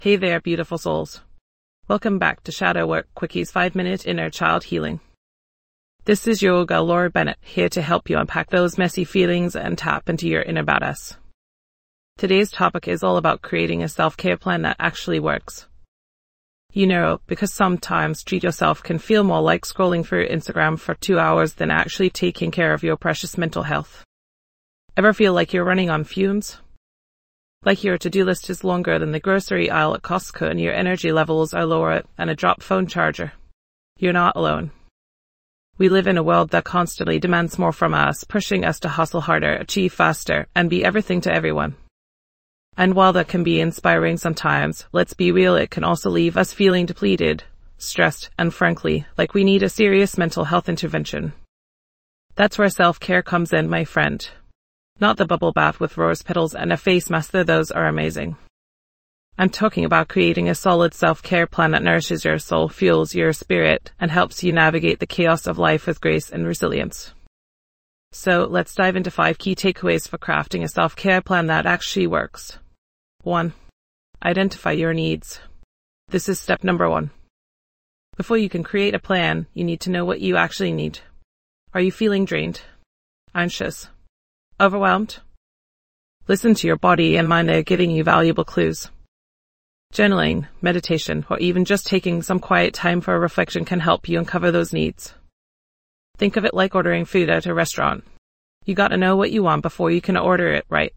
Hey there, beautiful souls. Welcome back to Shadow Work Quickies 5-Minute Inner Child Healing. This is Yoga Laura Bennett, here to help you unpack those messy feelings and tap into your inner badass. Today's topic is all about creating a self-care plan that actually works. You know, because sometimes treat yourself can feel more like scrolling through Instagram for 2 hours than actually taking care of your precious mental health. Ever feel like you're running on fumes? Like your to-do list is longer than the grocery aisle at Costco and your energy levels are lower than a drop phone charger? You're not alone. We live in a world that constantly demands more from us, pushing us to hustle harder, achieve faster, and be everything to everyone. And while that can be inspiring sometimes, let's be real, it can also leave us feeling depleted, stressed, and frankly, like we need a serious mental health intervention. That's where self-care comes in, my friend. Not the bubble bath with rose petals and a face mask, though those are amazing. I'm talking about creating a solid self-care plan that nourishes your soul, fuels your spirit, and helps you navigate the chaos of life with grace and resilience. So let's dive into 5 key takeaways for crafting a self-care plan that actually works. 1. Identify your needs. This is step number 1. Before you can create a plan, you need to know what you actually need. Are you feeling drained? Anxious? Overwhelmed? Listen to your body and mind, they're giving you valuable clues. Journaling, meditation, or even just taking some quiet time for reflection can help you uncover those needs. Think of it like ordering food at a restaurant. You gotta know what you want before you can order it right.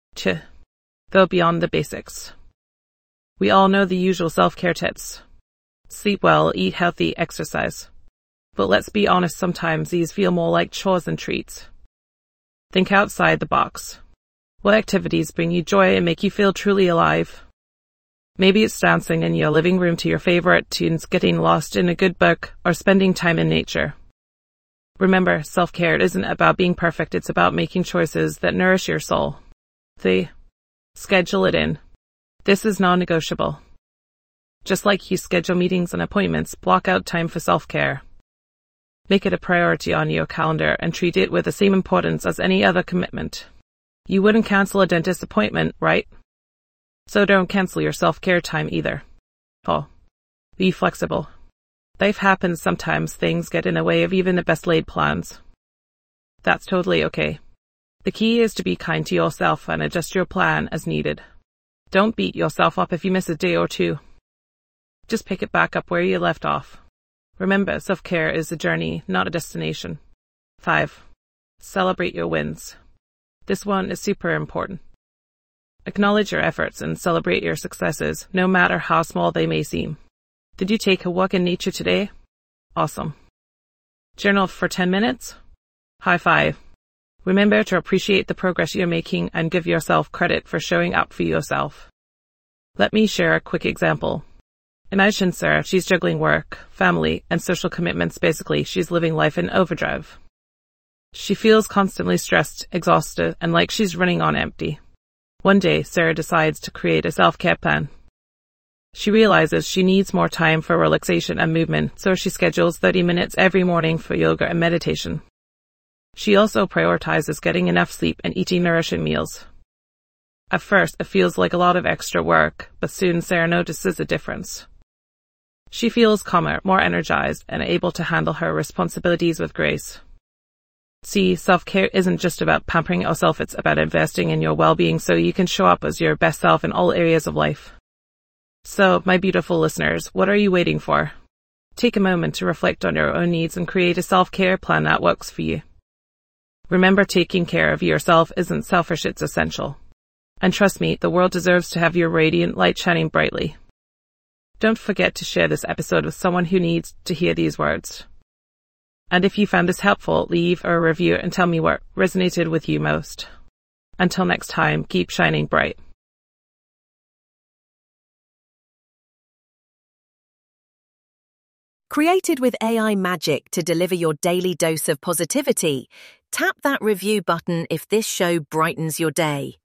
Go beyond the basics. We all know the usual self-care tips. Sleep well, eat healthy, exercise. But let's be honest, sometimes these feel more like chores than treats. Think outside the box. What activities bring you joy and make you feel truly alive? Maybe it's dancing in your living room to your favorite tunes, getting lost in a good book, or spending time in nature. Remember, self-care isn't about being perfect, it's about making choices that nourish your soul. 3. Schedule it in. This is non-negotiable. Just like you schedule meetings and appointments, block out time for self-care. Make it a priority on your calendar and treat it with the same importance as any other commitment. You wouldn't cancel a dentist appointment, right? So don't cancel your self-care time either. 4. Be flexible. Life happens sometimes, things get in the way of even the best laid plans. That's totally okay. The key is to be kind to yourself and adjust your plan as needed. Don't beat yourself up if you miss a day or two. Just pick it back up where you left off. Remember, self-care is a journey, not a destination. 5. Celebrate your wins. This one is super important. Acknowledge your efforts and celebrate your successes, no matter how small they may seem. Did you take a walk in nature today? Awesome. Journal for 10 minutes? High five. Remember to appreciate the progress you're making and give yourself credit for showing up for yourself. Let me share a quick example. Imagine Sarah, she's juggling work, family, and social commitments. Basically, she's living life in overdrive. She feels constantly stressed, exhausted, and like she's running on empty. One day, Sarah decides to create a self-care plan. She realizes she needs more time for relaxation and movement, so she schedules 30 minutes every morning for yoga and meditation. She also prioritizes getting enough sleep and eating nourishing meals. At first, it feels like a lot of extra work, but soon Sarah notices a difference. She feels calmer, more energized, and able to handle her responsibilities with grace. See, self-care isn't just about pampering yourself, it's about investing in your well-being so you can show up as your best self in all areas of life. So, my beautiful listeners, what are you waiting for? Take a moment to reflect on your own needs and create a self-care plan that works for you. Remember, taking care of yourself isn't selfish, it's essential. And trust me, the world deserves to have your radiant light shining brightly. Don't forget to share this episode with someone who needs to hear these words. And if you found this helpful, leave a review and tell me what resonated with you most. Until next time, keep shining bright. Created with AI magic to deliver your daily dose of positivity, tap that review button if this show brightens your day.